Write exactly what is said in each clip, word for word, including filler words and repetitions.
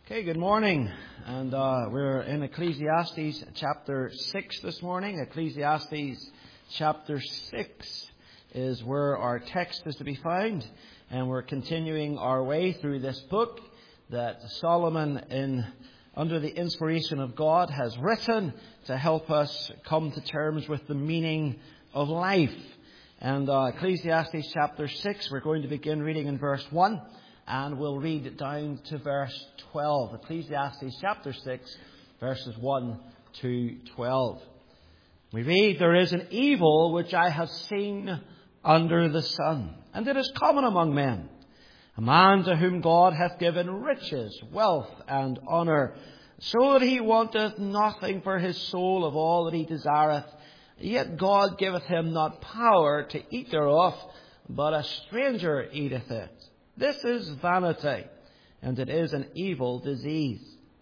Okay, good morning. And uh, we're in Ecclesiastes chapter six this morning. Ecclesiastes chapter six is where our text is to be found. And we're continuing our way through this book that Solomon, in under the inspiration of God, has written to help us come to terms with the meaning of life. And uh, Ecclesiastes chapter six, we're going to begin reading in verse one. And we'll read down to verse twelve. Ecclesiastes chapter six, verses one to twelve. We read, "There is an evil which I have seen under the sun, and it is common among men. A man to whom God hath given riches, wealth, and honour, so that he wanteth nothing for his soul of all that he desireth. Yet God giveth him not power to eat thereof, but a stranger eateth it. This is vanity, and it is an evil disease.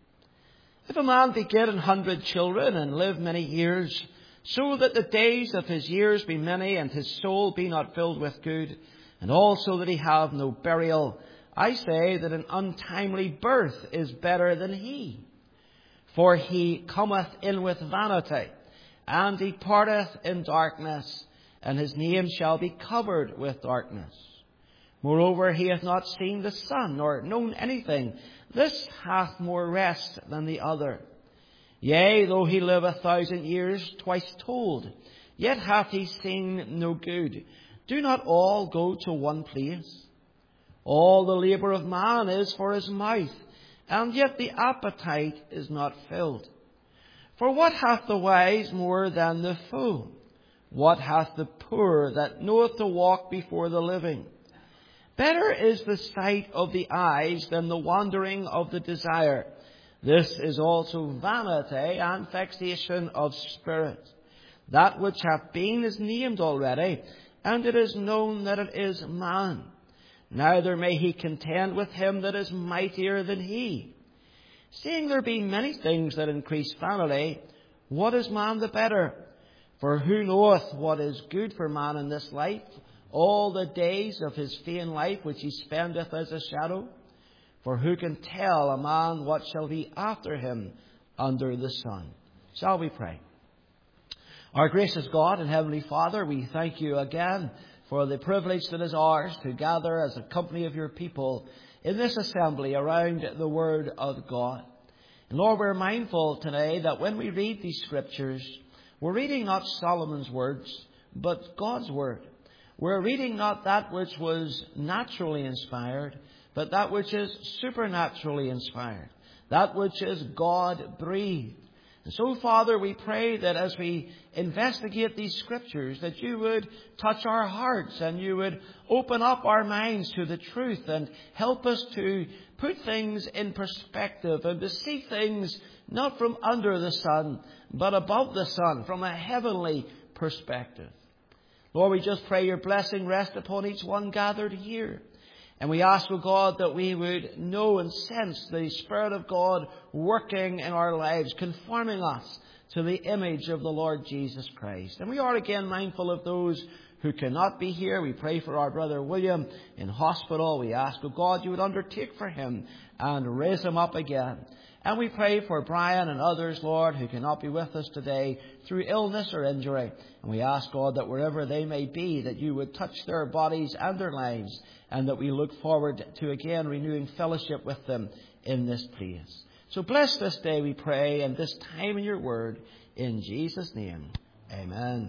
If a man beget an hundred children, and live many years, so that the days of his years be many, and his soul be not filled with good, and also that he have no burial, I say that an untimely birth is better than he. For he cometh in with vanity, and departeth in darkness, and his name shall be covered with darkness. Moreover, he hath not seen the sun, nor known anything. This hath more rest than the other. Yea, though he live a thousand years, twice told, yet hath he seen no good. Do not all go to one place? All the labour of man is for his mouth, and yet the appetite is not filled. For what hath the wise more than the fool? What hath the poor that knoweth to walk before the living? Better is the sight of the eyes than the wandering of the desire. This is also vanity and vexation of spirit. That which hath been is named already, and it is known that it is man. Neither may he contend with him that is mightier than he. Seeing there be many things that increase vanity, what is man the better? For who knoweth what is good for man in this life? All the days of his vain life which he spendeth as a shadow? For who can tell a man what shall be after him under the sun?" Shall we pray? Our gracious God and Heavenly Father, we thank you again for the privilege that is ours to gather as a company of your people in this assembly around the Word of God. And Lord, we're mindful today that when we read these scriptures, we're reading not Solomon's words, but God's Word. We're reading not that which was naturally inspired, but that which is supernaturally inspired, that which is God-breathed. And so, Father, we pray that as we investigate these scriptures, that you would touch our hearts and you would open up our minds to the truth and help us to put things in perspective and to see things not from under the sun, but above the sun, from a heavenly perspective. Lord, we just pray your blessing rest upon each one gathered here. And we ask, O God, that we would know and sense the Spirit of God working in our lives, conforming us to the image of the Lord Jesus Christ. And we are again mindful of those who cannot be here. We pray for our brother William in hospital. We ask, O God, you would undertake for him and raise him up again. And we pray for Brian and others, Lord, who cannot be with us today through illness or injury. And we ask, God, that wherever they may be, that you would touch their bodies and their lives, and that we look forward to again renewing fellowship with them in this place. So bless this day, we pray, and this time in your word, in Jesus' name. Amen.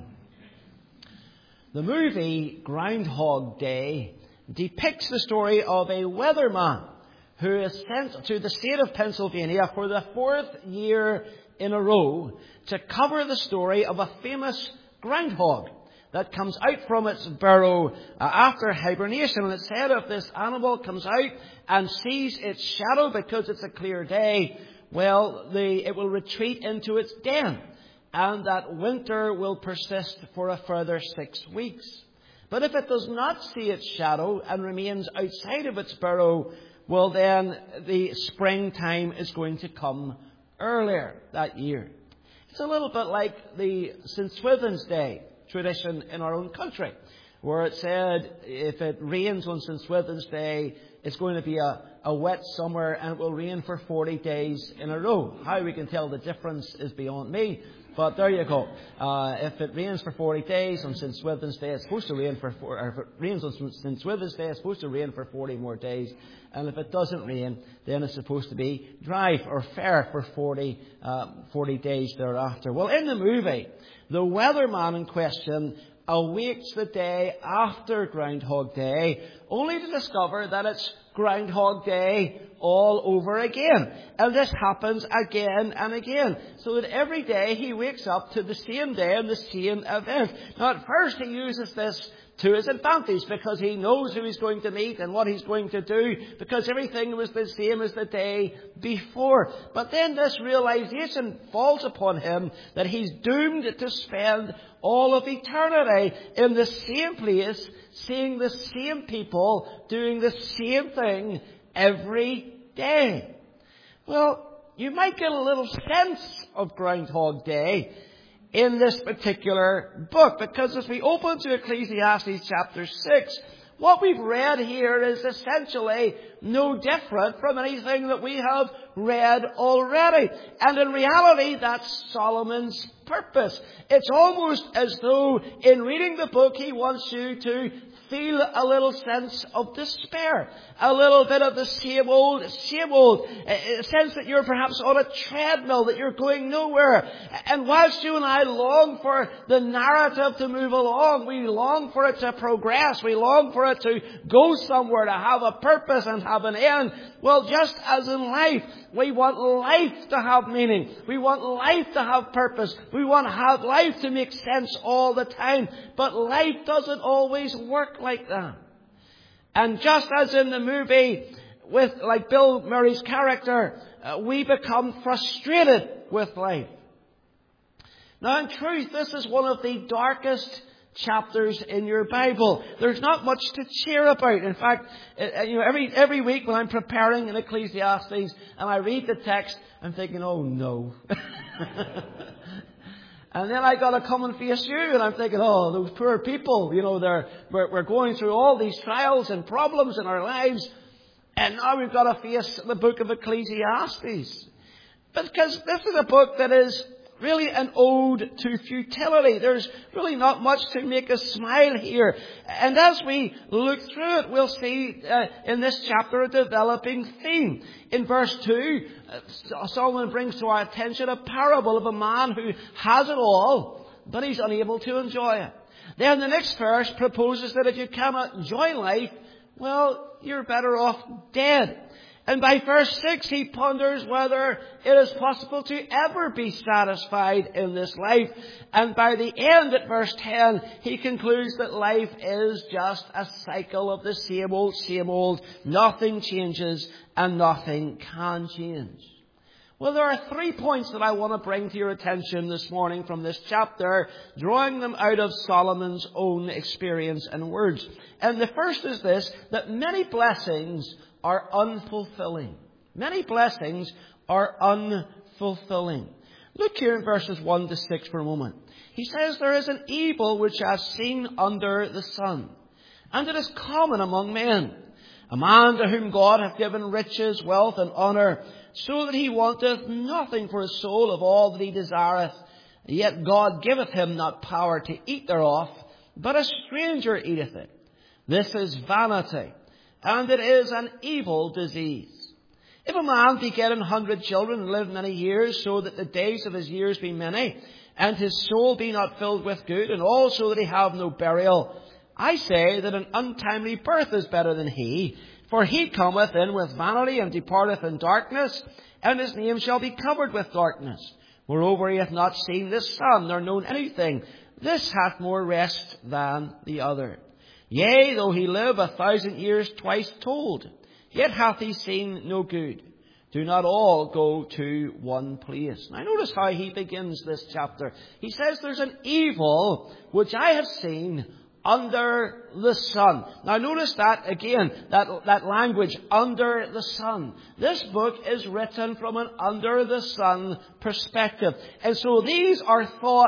The movie Groundhog Day depicts the story of a weatherman who is sent to the state of Pennsylvania for the fourth year in a row to cover the story of a famous groundhog that comes out from its burrow uh, after hibernation. And it's said if this animal comes out and sees its shadow because it's a clear day, well, the, it will retreat into its den. And that winter will persist for a further six weeks. But if it does not see its shadow and remains outside of its burrow, well, then the springtime is going to come earlier that year. It's a little bit like the Saint Swithin's Day tradition in our own country, where it said if it rains on Saint Swithin's Day, it's going to be a, a wet summer and it will rain for forty days in a row. How we can tell the difference is beyond me. But there you go. Uh, if it rains for forty days on Saint Swithin's Day, it's supposed to rain for four, or if it rains on Saint Swithin's Day, it's supposed to rain for forty more days. And if it doesn't rain, then it's supposed to be dry or fair for forty, uh, forty days thereafter. Well, in the movie, the weatherman in question awaits the day after Groundhog Day, only to discover that it's Groundhog Day all over again. And this happens again and again. So that every day he wakes up to the same day and the same event. Now at first he uses this to his advantage because he knows who he's going to meet and what he's going to do, because everything was the same as the day before. But then this realization falls upon him that he's doomed to spend all of eternity in the same place, seeing the same people, doing the same thing every day. Well, you might get a little sense of Groundhog Day in this particular book, because as we open to Ecclesiastes chapter six, what we've read here is essentially no different from anything that we have read already. And in reality, that's Solomon's purpose. It's almost as though in reading the book, he wants you to feel a little sense of despair. A little bit of the same old, same old. A sense that you're perhaps on a treadmill, that you're going nowhere. And whilst you and I long for the narrative to move along, we long for it to progress, we long for it to go somewhere, to have a purpose and have an end. Well, just as in life, we want life to have meaning. We want life to have purpose. We want to have life to make sense all the time. But life doesn't always work like that. And just as in the movie, with like Bill Murray's character, uh, we become frustrated with life. Now, in truth, this is one of the darkest chapters in your Bible. There's not much to cheer about. In fact, uh, you know, every every week when I'm preparing in Ecclesiastes and I read the text, I'm thinking, oh no. And then I got to come and face you, and I'm thinking, oh, those poor people, you know, they're we're, we're going through all these trials and problems in our lives, and now we've got to face the book of Ecclesiastes. Because this is a book that is really an ode to futility. There's really not much to make us smile here. And as we look through it, we'll see uh, in this chapter a developing theme. In verse two, uh, Solomon brings to our attention a parable of a man who has it all, but he's unable to enjoy it. Then the next verse proposes that if you cannot enjoy life, well, you're better off dead. And by verse six, he ponders whether it is possible to ever be satisfied in this life. And by the end, at verse ten, he concludes that life is just a cycle of the same old, same old. Nothing changes and nothing can change. Well, there are three points that I want to bring to your attention this morning from this chapter, drawing them out of Solomon's own experience and words. And the first is this, that many blessings are unfulfilling. Many blessings are unfulfilling. Look here in verses one to six for a moment. He says, there is an evil which I have seen under the sun, and it is common among men. A man to whom God hath given riches, wealth, and honour, so that he wanteth nothing for his soul of all that he desireth. Yet God giveth him not power to eat thereof, but a stranger eateth it. This is vanity, and it is an evil disease. If a man beget an hundred children and live many years, so that the days of his years be many, and his soul be not filled with good, and also that he have no burial, I say that an untimely birth is better than he. For he cometh in with vanity, and departeth in darkness, and his name shall be covered with darkness. Moreover, he hath not seen the sun, nor known anything. This hath more rest than the other. Yea, though he live a thousand years twice told, yet hath he seen no good. Do not all go to one place. Now notice how he begins this chapter. He says there's an evil which I have seen under the sun. Now notice that again, that, that language, under the sun. This book is written from an under the sun perspective. And so these are thoughts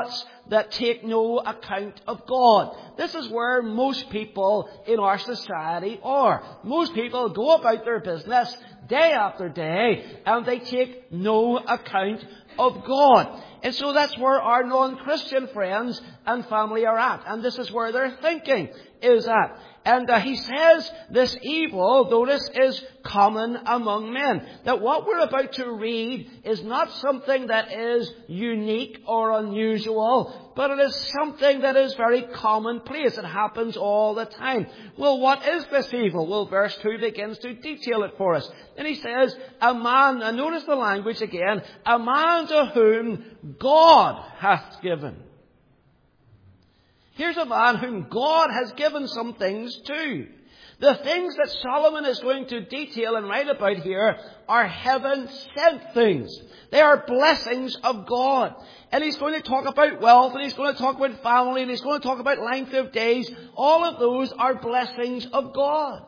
that take no account of God. This is where most people in our society are. Most people go about their business day after day, and they take no account of God. And so that's where our non-Christian friends and family are at. And this is where their thinking is at. And uh, he says this evil, notice, is common among men. That what we're about to read is not something that is unique or unusual, but it is something that is very commonplace. It happens all the time. Well, what is this evil? Well, verse two begins to detail it for us. And he says, a man, and notice the language again, a man to whom God hath given. Here's a man whom God has given some things to. The things that Solomon is going to detail and write about here are heaven-sent things. They are blessings of God. And he's going to talk about wealth, and he's going to talk about family, and he's going to talk about length of days. All of those are blessings of God.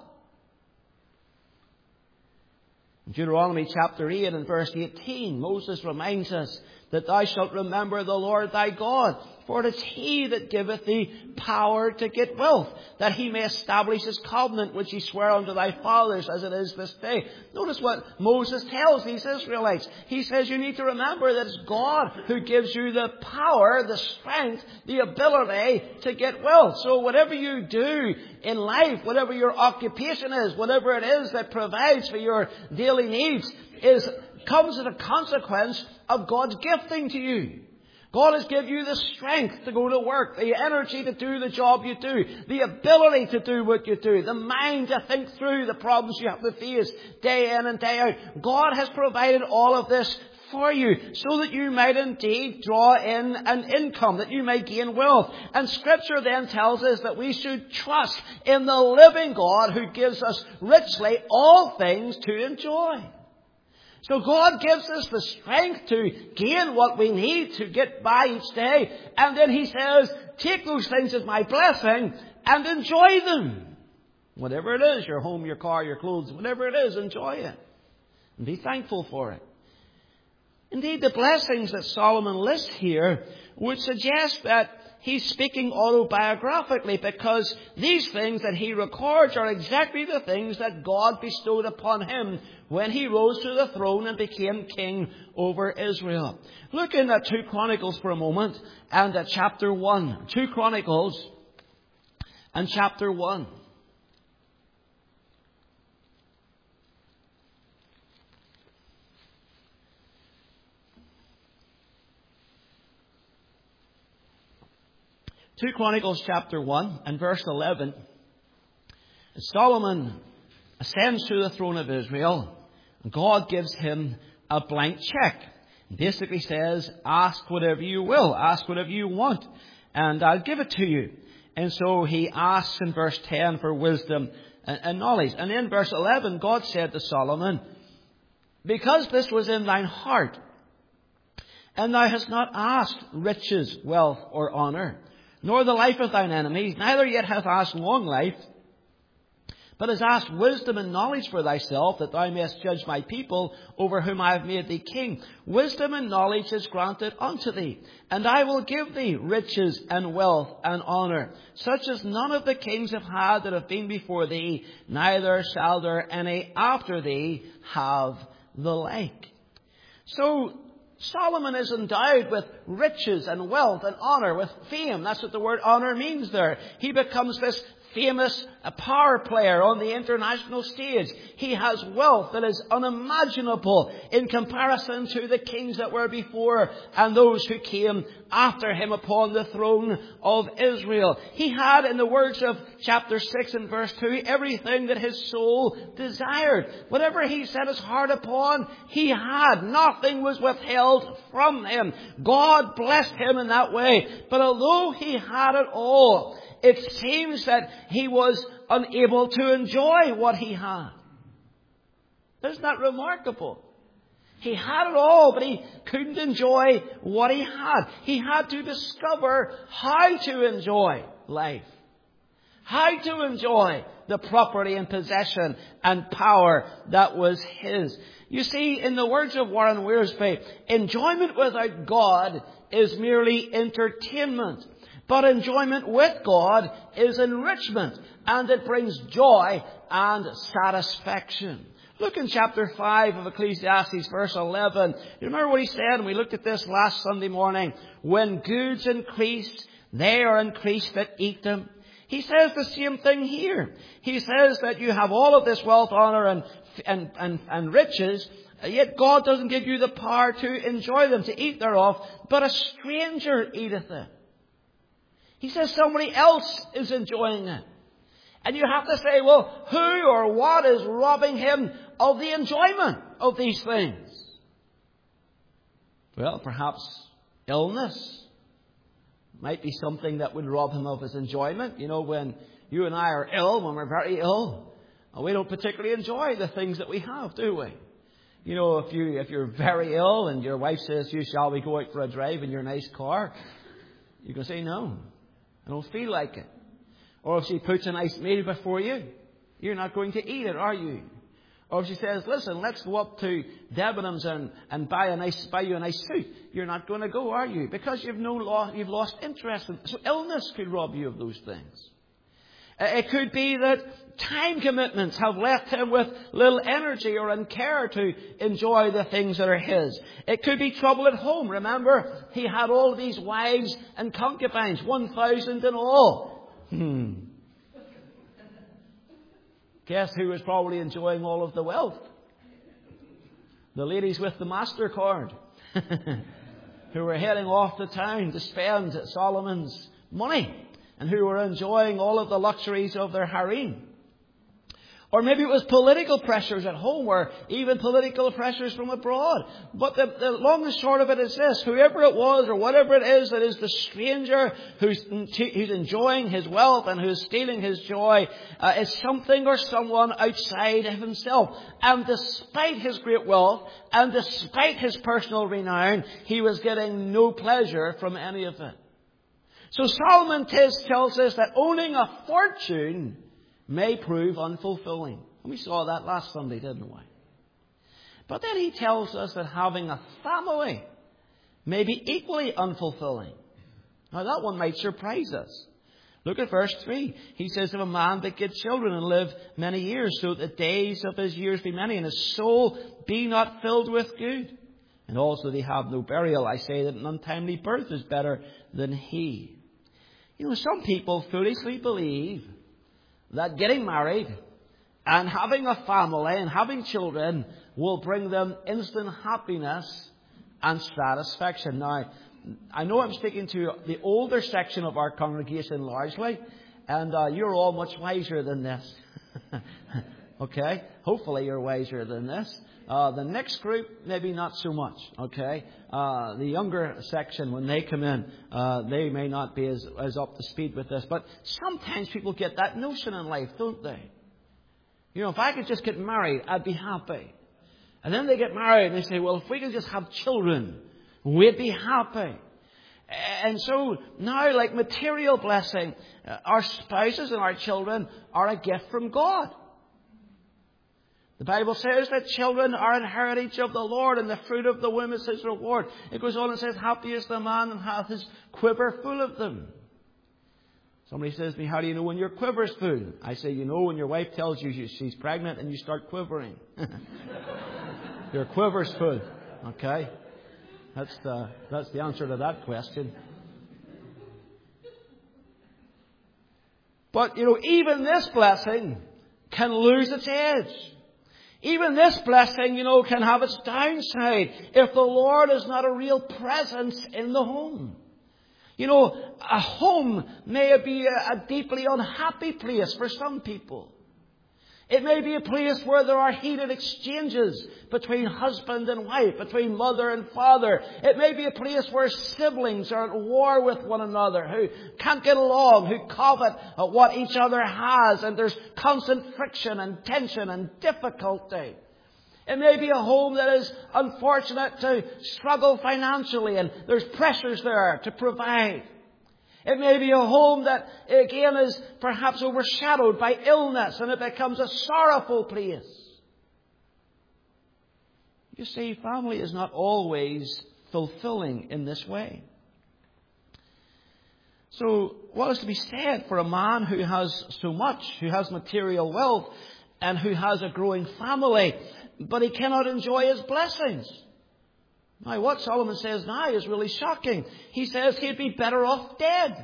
In Deuteronomy chapter eight and verse eighteen, Moses reminds us that thou shalt remember the Lord thy God, for it is he that giveth thee power to get wealth, that he may establish his covenant which he sware unto thy fathers as it is this day. Notice what Moses tells these Israelites. He says you need to remember that it's God who gives you the power, the strength, the ability to get wealth. So whatever you do in life, whatever your occupation is, whatever it is that provides for your daily needs, is comes as a consequence of God's gifting to you. God has given you the strength to go to work, the energy to do the job you do, the ability to do what you do, the mind to think through the problems you have to face day in and day out. God has provided all of this for you so that you might indeed draw in an income, that you may gain wealth. And Scripture then tells us that we should trust in the living God who gives us richly all things to enjoy. So God gives us the strength to gain what we need to get by each day. And then he says, take those things as my blessing and enjoy them. Whatever it is, your home, your car, your clothes, whatever it is, enjoy it. And be thankful for it. Indeed, the blessings that Solomon lists here would suggest that he's speaking autobiographically, because these things that he records are exactly the things that God bestowed upon him when he rose to the throne and became king over Israel. Look in at two Chronicles for a moment and at chapter one. two Chronicles and chapter one. two Chronicles chapter one and verse eleven. Solomon ascends to the throne of Israel. God gives him a blank check. Basically says, ask whatever you will. Ask whatever you want, and I'll give it to you. And so he asks in verse ten for wisdom and knowledge. And in verse eleven, God said to Solomon, because this was in thine heart, and thou hast not asked riches, wealth, or honour, nor the life of thine enemies, neither yet hath asked long life, but hast asked wisdom and knowledge for thyself, that thou mayest judge my people, over whom I have made thee king. Wisdom and knowledge is granted unto thee, and I will give thee riches and wealth and honour, such as none of the kings have had that have been before thee, neither shall there any after thee have the like. So Solomon is endowed with riches and wealth and honour, with fame. That's what the word honour means there. He becomes this famous power player on the international stage. He has wealth that is unimaginable in comparison to the kings that were before and those who came after him upon the throne of Israel. He had, in the words of chapter six and verse two, everything that his soul desired. Whatever he set his heart upon, he had. Nothing was withheld from him. God blessed him in that way. But although he had it all, it seems that he was unable to enjoy what he had. Isn't that remarkable? He had it all, but he couldn't enjoy what he had. He had to discover how to enjoy life. How to enjoy the property and possession and power that was his. You see, in the words of Warren Wiersbe, enjoyment without God is merely entertainment. But enjoyment with God is enrichment, and it brings joy and satisfaction. Look in chapter five of Ecclesiastes, verse eleven. You remember what he said? And we looked at this last Sunday morning. When goods increase, they are increased that eat them. He says the same thing here. He says that you have all of this wealth, honor, and, and, and, and riches, yet God doesn't give you the power to enjoy them, to eat thereof, but a stranger eateth it. He says somebody else is enjoying it. And you have to say, well, who or what is robbing him of the enjoyment of these things? Well, perhaps illness might be something that would rob him of his enjoyment. You know, when you and I are ill, when we're very ill, we don't particularly enjoy the things that we have, do we? You know, if you if you're very ill and your wife says to you, shall we go out for a drive in your nice car? You can say, no, I don't feel like it. Or if she puts a nice meal before you, you're not going to eat it, are you? Or if she says, listen, let's go up to Debenhams and, and buy a nice buy you a nice suit, you're not going to go, are you? Because you've no lost you've lost interest in it. So illness could rob you of those things. It could be that time commitments have left him with little energy or in care to enjoy the things that are his. It could be trouble at home. Remember, he had all these wives and concubines, one thousand in all. Hmm. Guess who was probably enjoying all of the wealth? The ladies with the MasterCard who were heading off to town to spend Solomon's money, and who were enjoying all of the luxuries of their harem. Or maybe it was political pressures at home, or even political pressures from abroad. But the, the long and short of it is this: whoever it was, or whatever it is that is the stranger who's, who's enjoying his wealth and who's stealing his joy, uh, is something or someone outside of himself. And despite his great wealth, and despite his personal renown, he was getting no pleasure from any of it. So Solomon tells us that owning a fortune may prove unfulfilling. And we saw that last Sunday, didn't we? But then he tells us that having a family may be equally unfulfilling. Now that one might surprise us. Look at verse three. He says, if a man beget children and live many years, so that the days of his years be many, and his soul be not filled with good. And also they have no burial. I say that an untimely birth is better than he. You know, some people foolishly believe that getting married and having a family and having children will bring them instant happiness and satisfaction. Now, I know I'm speaking to the older section of our congregation largely, and uh, you're all much wiser than this. Okay? Hopefully you're wiser than this. Uh, the next group, maybe not so much, okay? Uh, the younger section, when they come in, uh, they may not be as, as up to speed with this. But sometimes people get that notion in life, don't they? You know, if I could just get married, I'd be happy. And then they get married and they say, well, if we could just have children, we'd be happy. And so now, like material blessing, our spouses and our children are a gift from God. The Bible says that children are an heritage of the Lord, and the fruit of the womb is his reward. It goes on and says, happy is the man that hath his quiver full of them. Somebody says to me, how do you know when your quiver's full? I say, you know when your wife tells you she's pregnant and you start quivering. Your quiver's full. Okay? That's the, that's the answer to that question. But, you know, even this blessing can lose its edge. Even this blessing, you know, can have its downside if the Lord is not a real presence in the home. You know, a home may be a, a deeply unhappy place for some people. It may be a place where there are heated exchanges between husband and wife, between mother and father. It may be a place where siblings are at war with one another, who can't get along, who covet what each other has, and there's constant friction and tension and difficulty. It may be a home that is unfortunate to struggle financially, and there's pressures there to provide. It may be a home that, again, is perhaps overshadowed by illness and it becomes a sorrowful place. You see, family is not always fulfilling in this way. So, what is to be said for a man who has so much, who has material wealth, and who has a growing family, but he cannot enjoy his blessings? Now, what Solomon says now is really shocking. He says he'd be better off dead.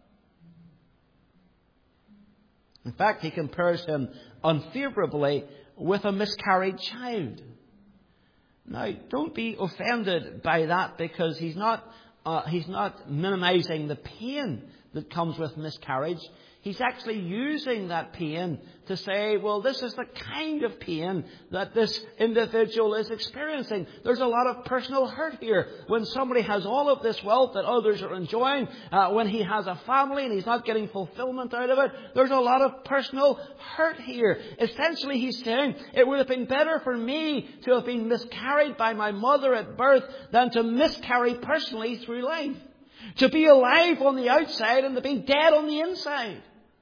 In fact, he compares him unfavorably with a miscarried child. Now, don't be offended by that, because he's not uh, he's not minimizing the pain that comes with miscarriage. He's actually using that pain to say, well, this is the kind of pain that this individual is experiencing. There's a lot of personal hurt here. When somebody has all of this wealth that others are enjoying, uh, when he has a family and he's not getting fulfillment out of it, there's a lot of personal hurt here. Essentially, he's saying, it would have been better for me to have been miscarried by my mother at birth than to miscarry personally through life. To be alive on the outside and to be dead on the inside.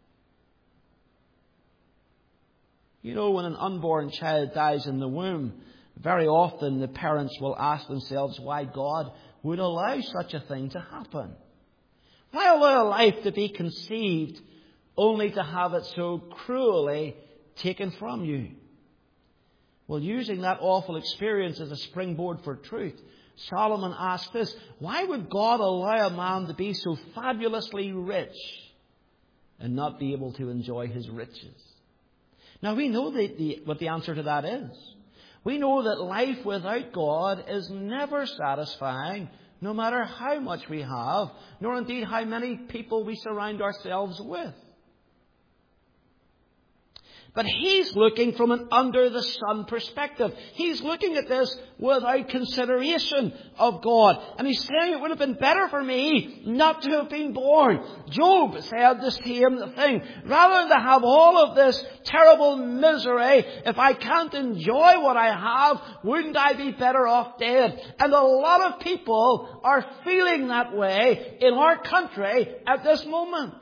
You know, when an unborn child dies in the womb, very often the parents will ask themselves why God would allow such a thing to happen. Why allow a life to be conceived only to have it so cruelly taken from you? Well, using that awful experience as a springboard for truth, Solomon asked this: why would God allow a man to be so fabulously rich and not be able to enjoy his riches? Now, we know the, the, what the answer to that is. We know that life without God is never satisfying, no matter how much we have, nor indeed how many people we surround ourselves with. But he's looking from an under-the-sun perspective. He's looking at this without consideration of God. And he's saying it would have been better for me not to have been born. Job said the same thing. Rather than to have all of this terrible misery, if I can't enjoy what I have, wouldn't I be better off dead? And a lot of people are feeling that way in our country at this moment.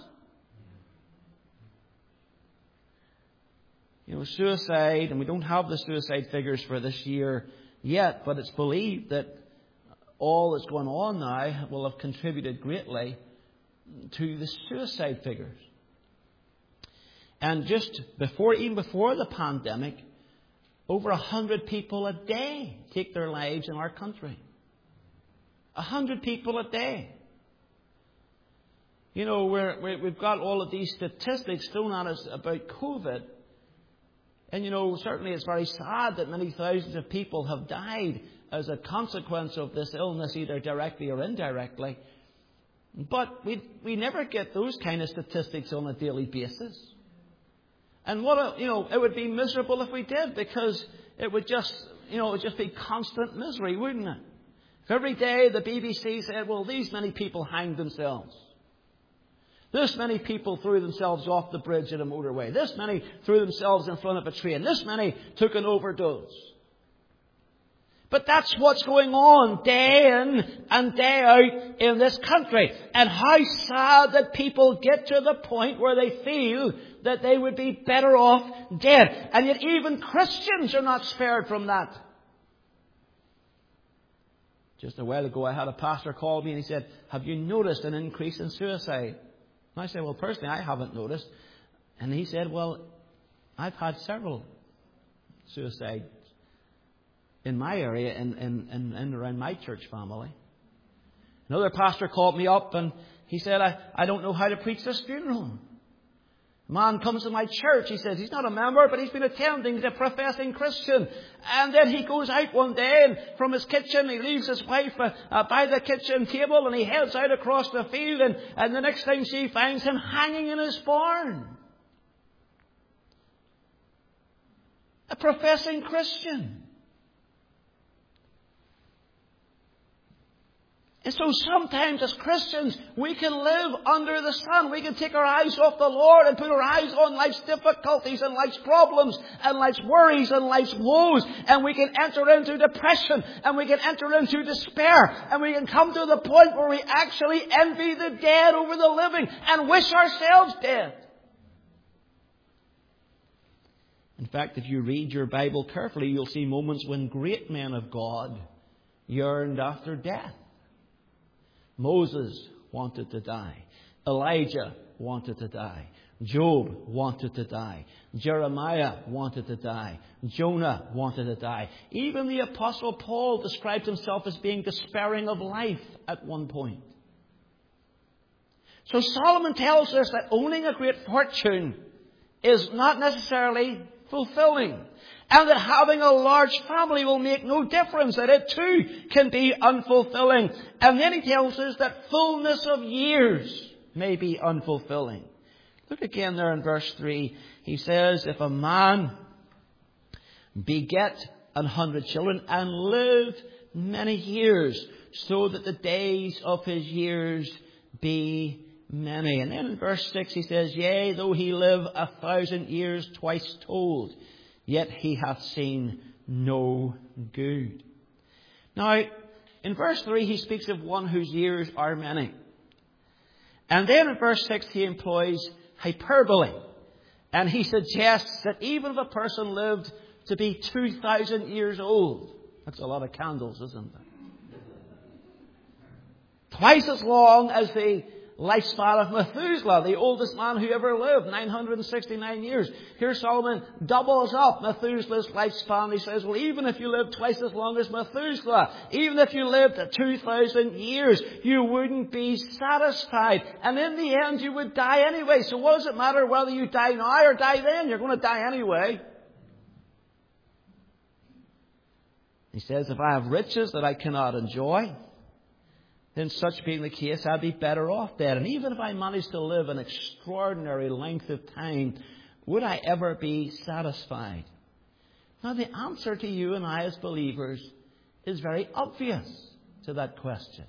You know, suicide, and we don't have the suicide figures for this year yet, but it's believed that all that's going on now will have contributed greatly to the suicide figures. And just before, even before the pandemic, over a hundred people a day take their lives in our country. A hundred people a day. You know, we're, we're, we've got all of these statistics thrown at us about COVID. And, you know, certainly it's very sad that many thousands of people have died as a consequence of this illness, either directly or indirectly. But we we never get those kind of statistics on a daily basis. And what a, you know, it would be miserable if we did, because it would just, you know, it would just be constant misery, wouldn't it? If every day the B B C said, well, these many people hanged themselves. This many people threw themselves off the bridge at a motorway. This many threw themselves in front of a train. This many took an overdose. But that's what's going on day in and day out in this country. And how sad that people get to the point where they feel that they would be better off dead. And yet even Christians are not spared from that. Just a while ago I had a pastor call me and he said, have you noticed an increase in suicide? And I said, well, personally, I haven't noticed. And he said, well, I've had several suicides in my area and in, in, in around my church family. Another pastor called me up and he said, I, I don't know how to preach this funeral. A man comes to my church. He says he's not a member, but he's been attending. He's a professing Christian. And then he goes out one day and from his kitchen, he leaves his wife uh, uh, by the kitchen table and he heads out across the field. And, and the next thing she finds him hanging in his barn. A professing Christian. And so sometimes as Christians, we can live under the sun. We can take our eyes off the Lord and put our eyes on life's difficulties and life's problems and life's worries and life's woes. And we can enter into depression and we can enter into despair. And we can come to the point where we actually envy the dead over the living and wish ourselves dead. In fact, if you read your Bible carefully, you'll see moments when great men of God yearned after death. Moses wanted to die. Elijah wanted to die. Job wanted to die. Jeremiah wanted to die. Jonah wanted to die. Even the Apostle Paul described himself as being despairing of life at one point. So Solomon tells us that owning a great fortune is not necessarily fulfilling. And that having a large family will make no difference. That it too can be unfulfilling. And then he tells us that fullness of years may be unfulfilling. Look again there in verse three. He says, if a man beget an hundred children and live many years, so that the days of his years be many. And then in verse six he says, yea, though he live a thousand years twice told, yet he hath seen no good. Now, in verse three, he speaks of one whose years are many. And then in verse six, he employs hyperbole. And he suggests that even if a person lived to be two thousand years old, that's a lot of candles, isn't it? Twice as long as the lifespan of Methuselah, the oldest man who ever lived, nine hundred sixty-nine years. Here Solomon doubles up Methuselah's lifespan. He says, well, even if you lived twice as long as Methuselah, even if you lived two thousand years, you wouldn't be satisfied. And in the end, you would die anyway. So what does it matter whether you die now or die then? You're going to die anyway. He says, if I have riches that I cannot enjoy, then such being the case, I'd be better off dead. And even if I managed to live an extraordinary length of time, would I ever be satisfied? Now, the answer to you and I as believers is very obvious to that question.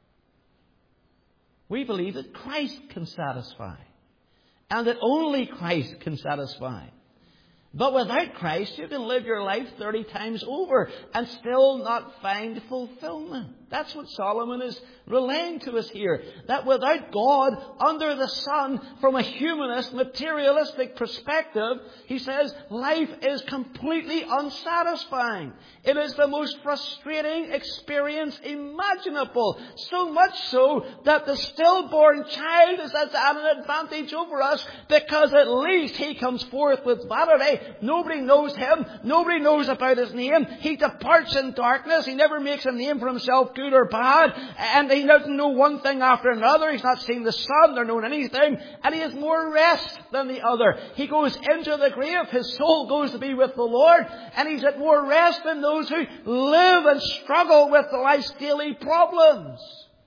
We believe that Christ can satisfy, and that only Christ can satisfy. But without Christ, you can live your life thirty times over and still not find fulfillment. That's what Solomon is relaying to us here. That without God under the sun, from a humanist, materialistic perspective, he says life is completely unsatisfying. It is the most frustrating experience imaginable. So much so that the stillborn child is at an advantage over us, because at least he comes forth with vanity. Nobody knows him. Nobody knows about his name. He departs in darkness. He never makes a name for himself, good or bad. And he doesn't know one thing after another. He's not seen the sun nor known anything. And he has more rest than the other. He goes into the grave. His soul goes to be with the Lord. And he's at more rest than those who live and struggle with life's daily problems.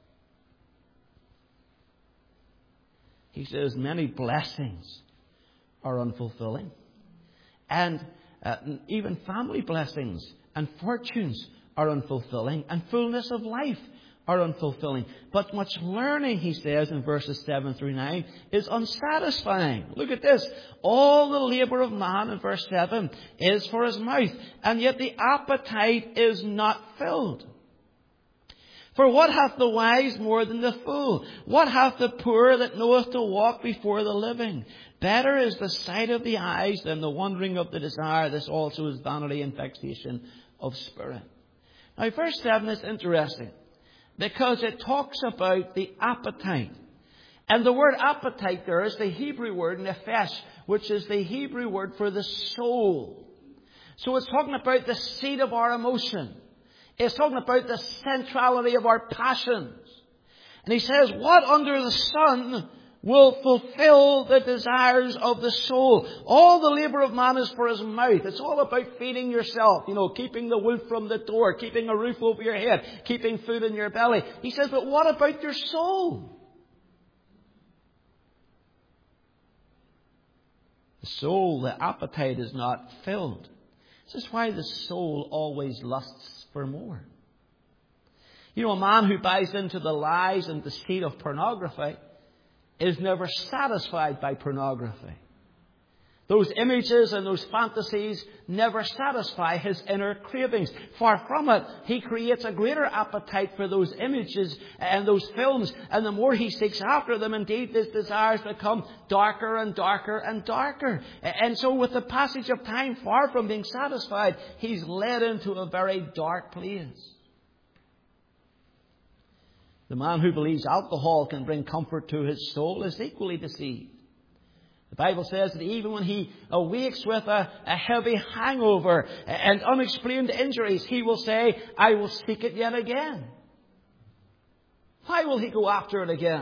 He says many blessings are unfulfilling. And uh, even family blessings and fortunes are unfulfilling. And fullness of life are unfulfilling. But much learning, he says in verses seven through nine, is unsatisfying. Look at this. All the labour of man, in verse seven, is for his mouth, and yet the appetite is not filled. For what hath the wise more than the fool? What hath the poor that knoweth to walk before the living? Better is the sight of the eyes than the wandering of the desire. This also is vanity and vexation of spirit. Now, verse seven is interesting because it talks about the appetite. And the word appetite there is the Hebrew word nephesh, which is the Hebrew word for the soul. So it's talking about the seat of our emotion. It's talking about the centrality of our passions. And he says, what under the sun will fulfill the desires of the soul? All the labour of man is for his mouth. It's all about feeding yourself. You know, keeping the wolf from the door, keeping a roof over your head, keeping food in your belly. He says, but what about your soul? The soul, the appetite is not filled. This is why the soul always lusts for more. You know, a man who buys into the lies and deceit of pornography is never satisfied by pornography. Those images and those fantasies never satisfy his inner cravings. Far from it, he creates a greater appetite for those images and those films. And the more he seeks after them, indeed, his desires become darker and darker and darker. And so with the passage of time, far from being satisfied, he's led into a very dark place. The man who believes alcohol can bring comfort to his soul is equally deceived. The Bible says that even when he awakes with a, a heavy hangover and unexplained injuries, he will say, I will seek it yet again. Why will he go after it again?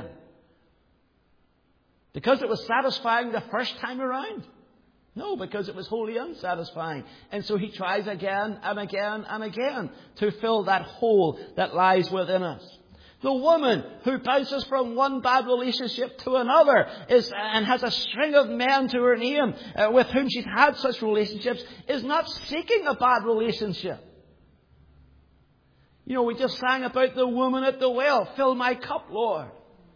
Because it was satisfying the first time around? No, because it was wholly unsatisfying. And so he tries again and again and again to fill that hole that lies within us. The woman who bounces from one bad relationship to another is, and has a string of men to her name uh, with whom she's had such relationships is not seeking a bad relationship. You know, we just sang about the woman at the well. Fill my cup, Lord.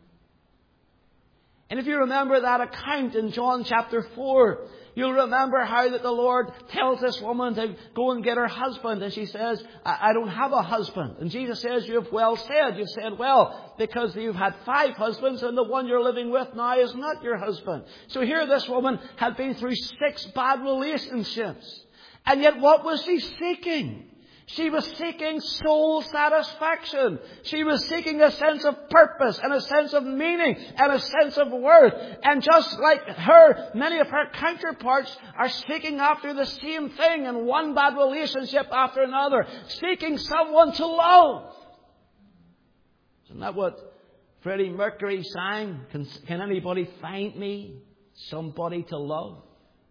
And if you remember that account in John chapter four, you'll remember how that the Lord tells this woman to go and get her husband. And she says, I, I don't have a husband. And Jesus says, you have well said. You've said well, because you've had five husbands and the one you're living with now is not your husband. So here this woman had been through six bad relationships. And yet what was she seeking? She was seeking soul satisfaction. She was seeking a sense of purpose and a sense of meaning and a sense of worth. And just like her, many of her counterparts are seeking after the same thing in one bad relationship after another. Seeking someone to love. Isn't that what Freddie Mercury sang? Can, can anybody find me somebody to love?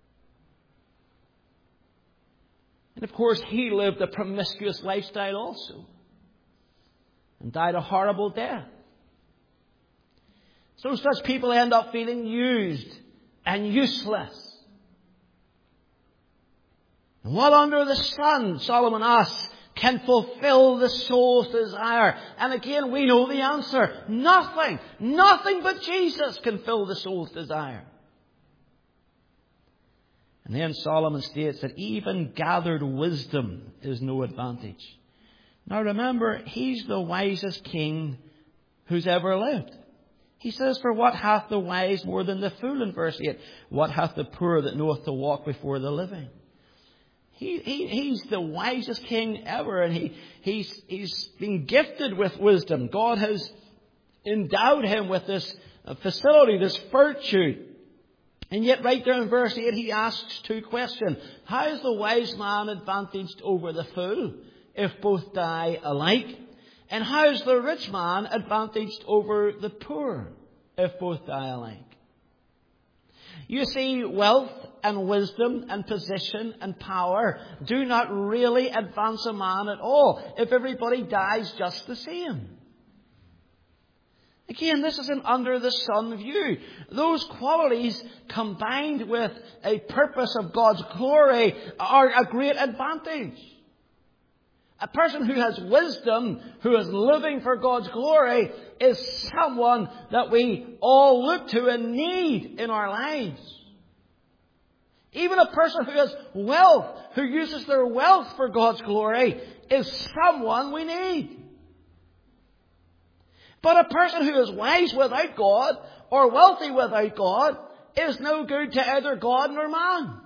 And of course, he lived a promiscuous lifestyle also. And died a horrible death. So such people end up feeling used and useless. And what under the sun, Solomon asks, can fulfill the soul's desire? And again, we know the answer. Nothing. Nothing but Jesus can fill the soul's desire. And then Solomon states that even gathered wisdom is no advantage. Now remember, he's the wisest king who's ever lived. He says, for what hath the wise more than the fool, in verse eight? What hath the poor that knoweth to walk before the living? He, he, he's the wisest king ever, and he, he's, he's been gifted with wisdom. God has endowed him with this facility, this virtue. And yet right there in verse eight, he asks two questions. How is the wise man advantaged over the fool, if both die alike? And how is the rich man advantaged over the poor, if both die alike? You see, wealth and wisdom and position and power do not really advance a man at all, if everybody dies just the same. Again, this is an under-the-sun view. Those qualities combined with a purpose of God's glory are a great advantage. A person who has wisdom, who is living for God's glory, is someone that we all look to and need in our lives. Even a person who has wealth, who uses their wealth for God's glory, is someone we need. But a person who is wise without God or wealthy without God is no good to either God nor man.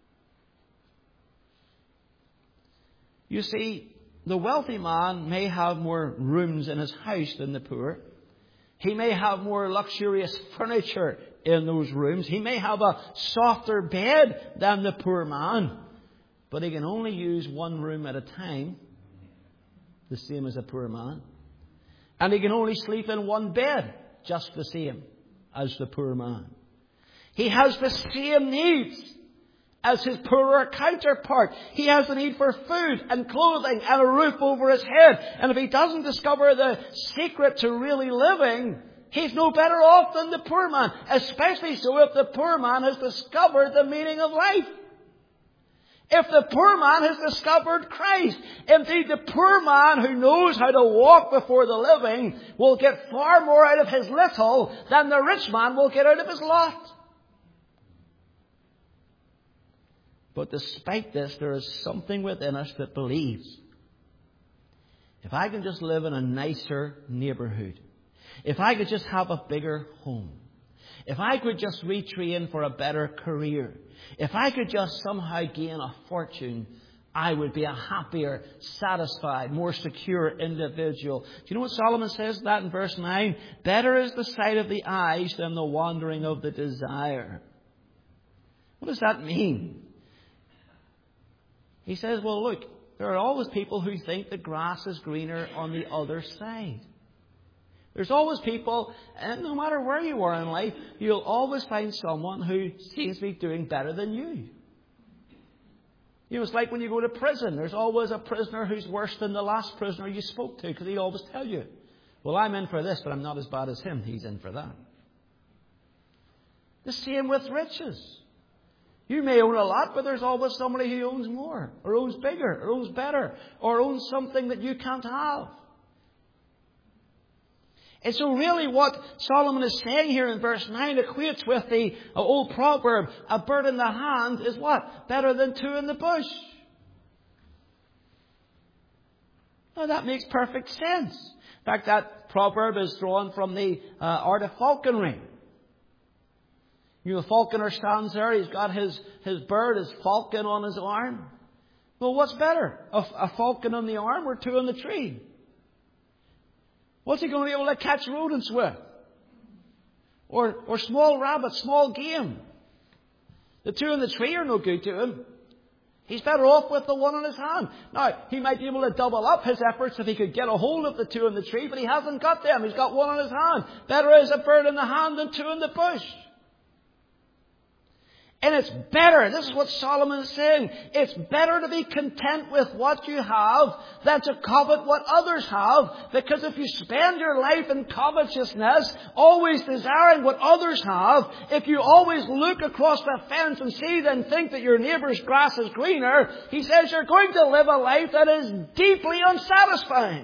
You see, the wealthy man may have more rooms in his house than the poor. He may have more luxurious furniture in those rooms. He may have a softer bed than the poor man. But he can only use one room at a time, the same as a poor man. And he can only sleep in one bed, just the same as the poor man. He has the same needs as his poorer counterpart. He has the need for food and clothing and a roof over his head. And if he doesn't discover the secret to really living, he's no better off than the poor man. Especially so if the poor man has discovered the meaning of life. If the poor man has discovered Christ, indeed the poor man who knows how to walk before the living will get far more out of his little than the rich man will get out of his lot. But despite this, there is something within us that believes, if I can just live in a nicer neighbourhood, if I could just have a bigger home, if I could just retrain for a better career, if I could just somehow gain a fortune, I would be a happier, satisfied, more secure individual. Do you know what Solomon says that in verse nine? Better is the sight of the eyes than the wandering of the desire. What does that mean? He says, well, look, there are always people who think the grass is greener on the other side. There's always people, and no matter where you are in life, you'll always find someone who seems to be doing better than you. You know, it's like when you go to prison. There's always a prisoner who's worse than the last prisoner you spoke to, because he'll always tell you, well, I'm in for this, but I'm not as bad as him. He's in for that. The same with riches. You may own a lot, but there's always somebody who owns more, or owns bigger, or owns better, or owns something that you can't have. And so really what Solomon is saying here in verse nine equates with the old proverb, a bird in the hand is what? Better than two in the bush. Now that makes perfect sense. In fact, that proverb is drawn from the uh, art of falconry. You know, the falconer stands there, he's got his, his bird, his falcon on his arm. Well, what's better? A, a falcon on the arm or two on the tree? What's he going to be able to catch rodents with? Or, or small rabbits, small game? The two in the tree are no good to him. He's better off with the one in his hand. Now, he might be able to double up his efforts if he could get a hold of the two in the tree, but he hasn't got them. He's got one in his hand. Better is a bird in the hand than two in the bush. And it's better, this is what Solomon is saying, it's better to be content with what you have than to covet what others have. Because if you spend your life in covetousness, always desiring what others have, if you always look across the fence and see and think that your neighbour's grass is greener, he says you're going to live a life that is deeply unsatisfying.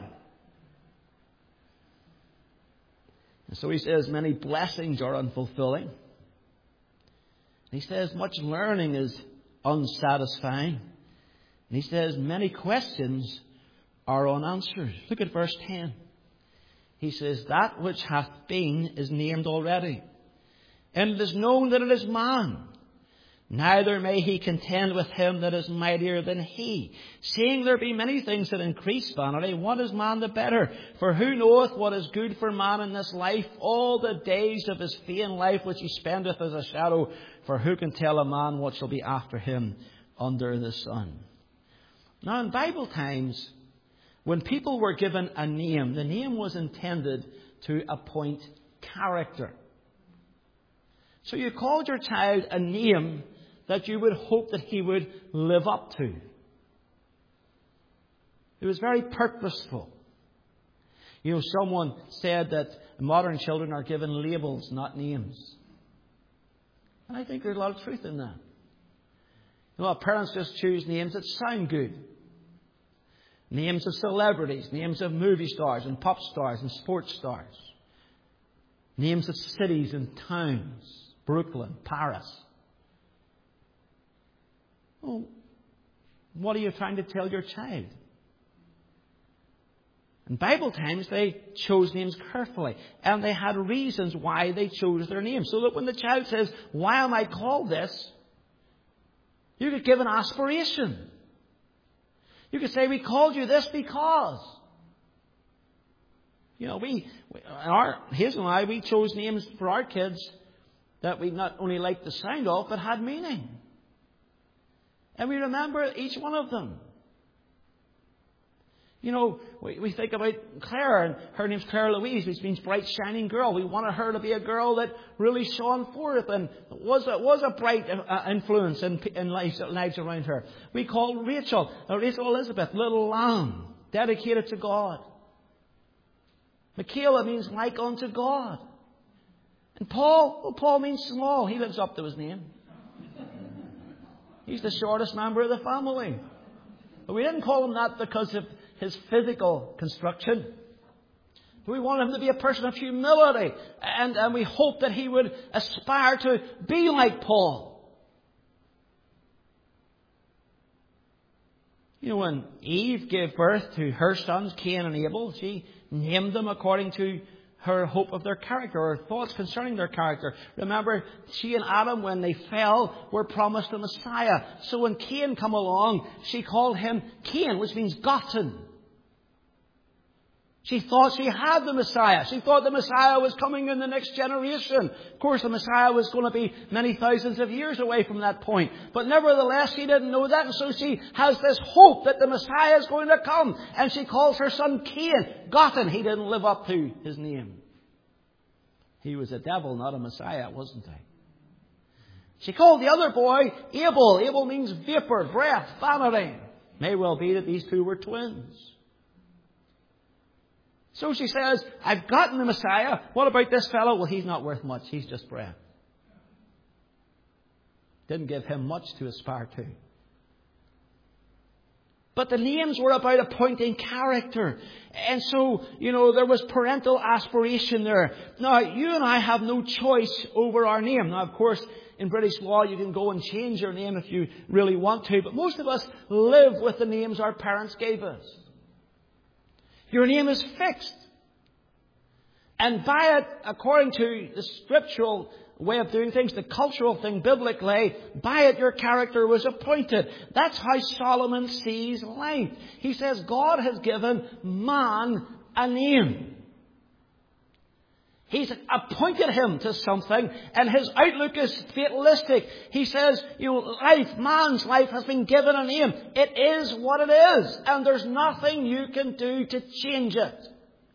And so he says many blessings are unfulfilling. He says much learning is unsatisfying. And he says many questions are unanswered. Look at verse ten. He says, that which hath been is named already, and it is known that it is man. Neither may he contend with him that is mightier than he. Seeing there be many things that increase vanity, what is man the better? For who knoweth what is good for man in this life? All the days of his vain life which he spendeth as a shadow. For who can tell a man what shall be after him under the sun? Now in Bible times, when people were given a name, the name was intended to appoint character. So you called your child a name that you would hope that he would live up to. It was very purposeful. You know, someone said that modern children are given labels, not names. And I think there's a lot of truth in that. You know, parents just choose names that sound good. Names of celebrities, names of movie stars and pop stars and sports stars. Names of cities and towns. Brooklyn, Paris. Well, what are you trying to tell your child? In Bible times, they chose names carefully. And they had reasons why they chose their names. So that when the child says, why am I called this? You could give an aspiration. You could say, we called you this because. You know, we, our, his and I, we chose names for our kids that we not only liked the sound of, but had meaning. And we remember each one of them. You know, we, we think about Claire, and her name's Claire Louise, which means bright, shining girl. We wanted her to be a girl that really shone forth and was a, was a bright uh, influence in, in lives, lives around her. We called Rachel, uh, Rachel Elizabeth, little lamb, dedicated to God. Michaela means like unto God. And Paul, well, Paul means small. He lives up to his name. He's the shortest member of the family. But we didn't call him that because of his physical construction. We want him to be a person of humility. And, and we hope that he would aspire to be like Paul. You know, when Eve gave birth to her sons, Cain and Abel, she named them according to her hope of their character, or thoughts concerning their character. Remember, she and Adam, when they fell, were promised a Messiah. So when Cain came along, she called him Cain, which means gotten. She thought she had the Messiah. She thought the Messiah was coming in the next generation. Of course, the Messiah was going to be many thousands of years away from that point. But nevertheless, she didn't know that. And so she has this hope that the Messiah is going to come. And she calls her son Cain, gotten. He didn't live up to his name. He was a devil, not a Messiah, wasn't he? She called the other boy Abel. Abel means vapor, breath, vanity. May well be that these two were twins. So she says, I've gotten the Messiah. What about this fellow? Well, he's not worth much. He's just breath. Didn't give him much to aspire to. But the names were about appointing character. And so, you know, there was parental aspiration there. Now, you and I have no choice over our name. Now, of course, in British law, you can go and change your name if you really want to. But most of us live with the names our parents gave us. Your name is fixed. And by it, according to the scriptural way of doing things, the cultural thing biblically, by it your character was appointed. That's how Solomon sees life. He says God has given man a name. He's appointed him to something, and his outlook is fatalistic. He says, you know, life, man's life has been given a name. It is what it is, and there's nothing you can do to change it.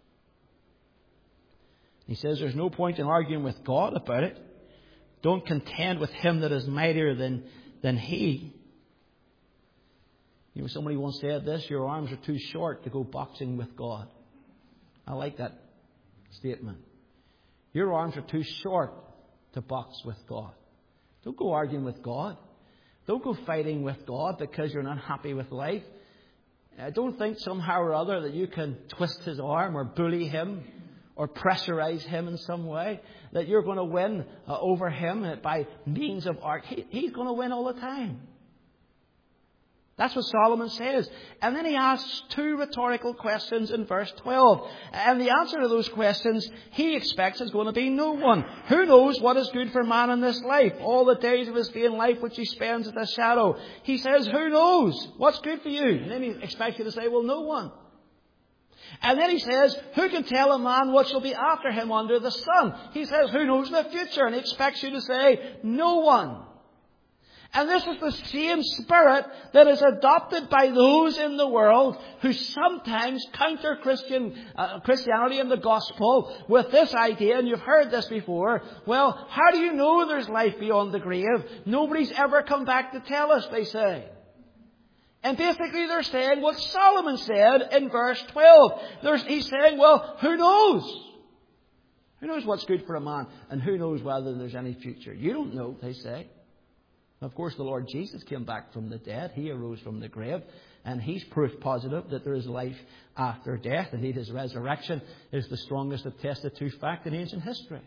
He says there's no point in arguing with God about it. Don't contend with him that is mightier than, than he. You know, somebody once said this, your arms are too short to go boxing with God. I like that statement. Your arms are too short to box with God. Don't go arguing with God. Don't go fighting with God because you're not happy with life. Uh, don't think somehow or other that you can twist his arm or bully him or pressurize him in some way, that you're going to win uh, over him by means of art. He, he's going to win all the time. That's what Solomon says. And then he asks two rhetorical questions in verse twelve. And the answer to those questions he expects is going to be no one. Who knows what is good for man in this life? All the days of his vain life which he spends at the shadow. He says, who knows what's good for you? And then he expects you to say, well, no one. And then he says, who can tell a man what shall be after him under the sun? He says, who knows the future? And he expects you to say, no one. And this is the same spirit that is adopted by those in the world who sometimes counter Christian uh, Christianity and the gospel with this idea, and you've heard this before. Well, how do you know there's life beyond the grave? Nobody's ever come back to tell us, they say. And basically they're saying what Solomon said in verse twelve. There's, he's saying, well, who knows? Who knows what's good for a man? And who knows whether there's any future? You don't know, they say. Of course, the Lord Jesus came back from the dead. He arose from the grave. And he's proof positive that there is life after death. Indeed, his resurrection is the strongest attested to fact in ancient history.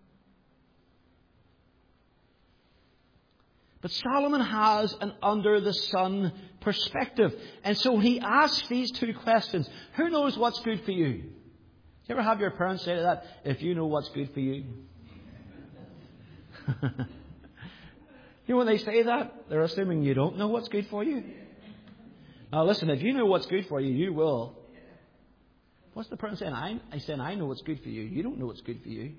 But Solomon has an under-the-sun perspective. And so he asks these two questions. Who knows what's good for you? Do you ever have your parents say that? If you know what's good for you. You know, when they say that, they're assuming you don't know what's good for you. Now listen, if you know what's good for you, you will. What's the person saying? I, I saying, I know what's good for you. You don't know what's good for you.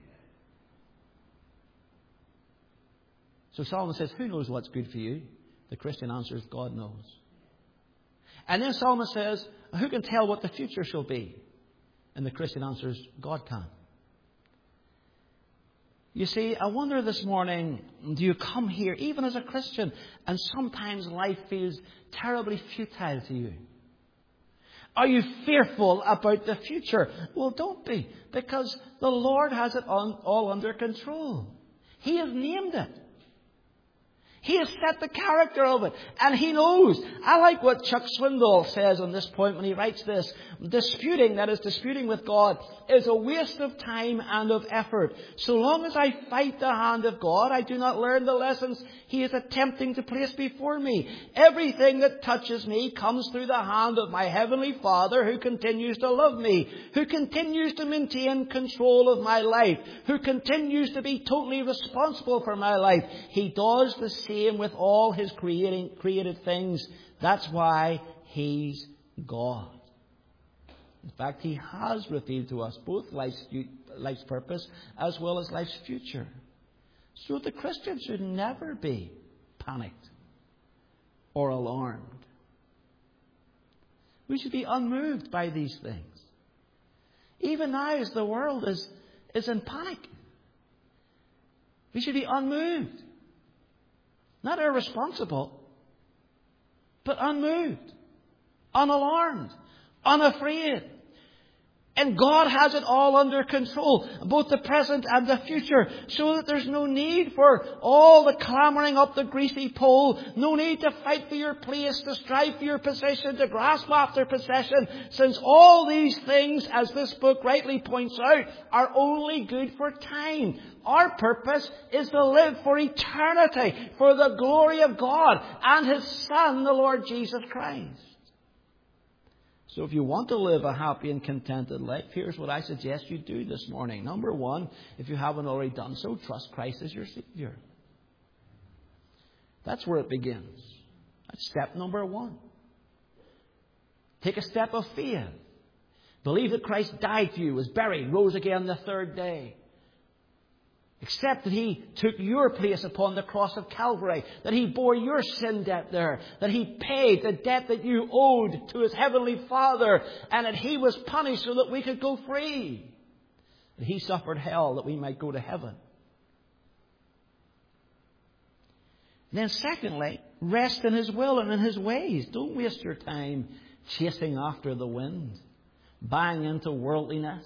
So Solomon says, who knows what's good for you? The Christian answer is, God knows. And then Solomon says, who can tell what the future shall be? And the Christian answer is, God can. You see, I wonder this morning, do you come here, even as a Christian, and sometimes life feels terribly futile to you? Are you fearful about the future? Well, don't be, because the Lord has it on, all under control. He has named it. He has set the character of it. And He knows. I like what Chuck Swindoll says on this point when he writes this. Disputing, that is disputing with God, is a waste of time and of effort. So long as I fight the hand of God, I do not learn the lessons He is attempting to place before me. Everything that touches me comes through the hand of my Heavenly Father, who continues to love me, who continues to maintain control of my life, who continues to be totally responsible for my life. He does the same with all His creating, created things. That's why He's God. In fact, He has revealed to us both life's, life's purpose as well as life's future. So the Christian should never be panicked or alarmed. We should be unmoved by these things. Even now, as the world is, is in panic, we should be unmoved. Not irresponsible, but unmoved, unalarmed, unafraid. And God has it all under control, both the present and the future, so that there's no need for all the clambering up the greasy pole, no need to fight for your place, to strive for your position, to grasp after possession, since all these things, as this book rightly points out, are only good for time. Our purpose is to live for eternity, for the glory of God and His Son, the Lord Jesus Christ. So if you want to live a happy and contented life, here's what I suggest you do this morning. Number one, if you haven't already done so, trust Christ as your Savior. That's where it begins. That's step number one. Take a step of faith. Believe that Christ died for you, was buried, rose again the third day. Accept that He took your place upon the cross of Calvary, that He bore your sin debt there, that He paid the debt that you owed to His Heavenly Father, and that He was punished so that we could go free. That He suffered hell that we might go to heaven. And then secondly, rest in His will and in His ways. Don't waste your time chasing after the wind, buying into worldliness,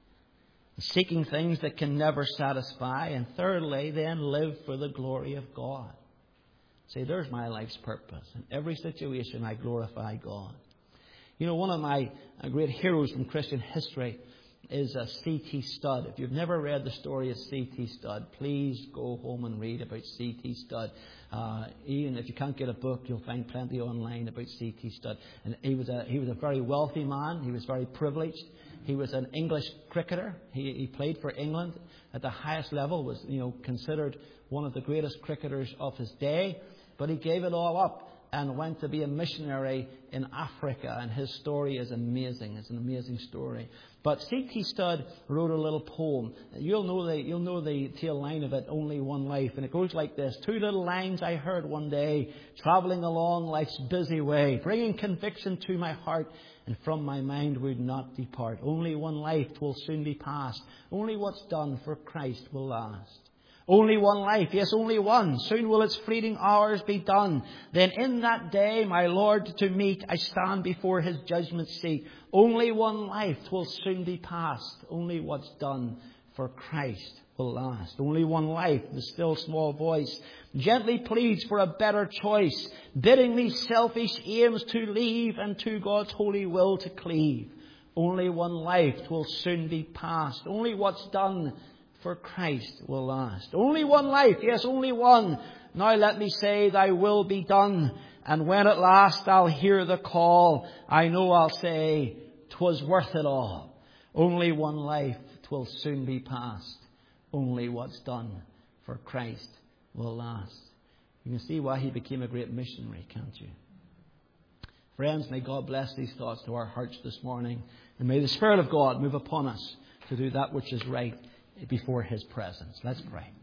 seeking things that can never satisfy. And thirdly, then live for the glory of God. Say, there's my life's purpose. In every situation, I glorify God. You know, one of my great heroes from Christian history is uh, C T Studd. If you've never read the story of C T Studd, please go home and read about C T Studd. Uh, even if you can't get a book, you'll find plenty online about C T Studd. And he was a he was a very wealthy man. He was very privileged. He was an English cricketer. He, he played for England at the highest level. Was you know considered one of the greatest cricketers of his day. But he gave it all up and went to be a missionary in Africa. And his story is amazing. It's an amazing story. But C T Studd wrote a little poem. You'll know the you'll know the tail line of it, Only One Life. And it goes like this. Two little lines I heard one day, travelling along life's busy way, bringing conviction to my heart, and from my mind would not depart. Only one life, 'twill soon be past. Only what's done for Christ will last. Only one life, yes, only one. Soon will its fleeting hours be done. Then in that day, my Lord to meet, I stand before His judgment seat. Only one life, 'twill soon be past. Only what's done for Christ will last. Only one life, the still small voice gently pleads for a better choice, bidding me selfish aims to leave and to God's holy will to cleave. Only one life, 'twill soon be past. Only what's done for Christ will last. Only one life, yes, only one. Now let me say, thy will be done. And when at last I'll hear the call, I know I'll say, 'twas worth it all. Only one life, 'twill soon be past. Only what's done for Christ will last. You can see why he became a great missionary, can't you? Friends, may God bless these thoughts to our hearts this morning. And may the Spirit of God move upon us to do that which is right before His presence. Let's pray.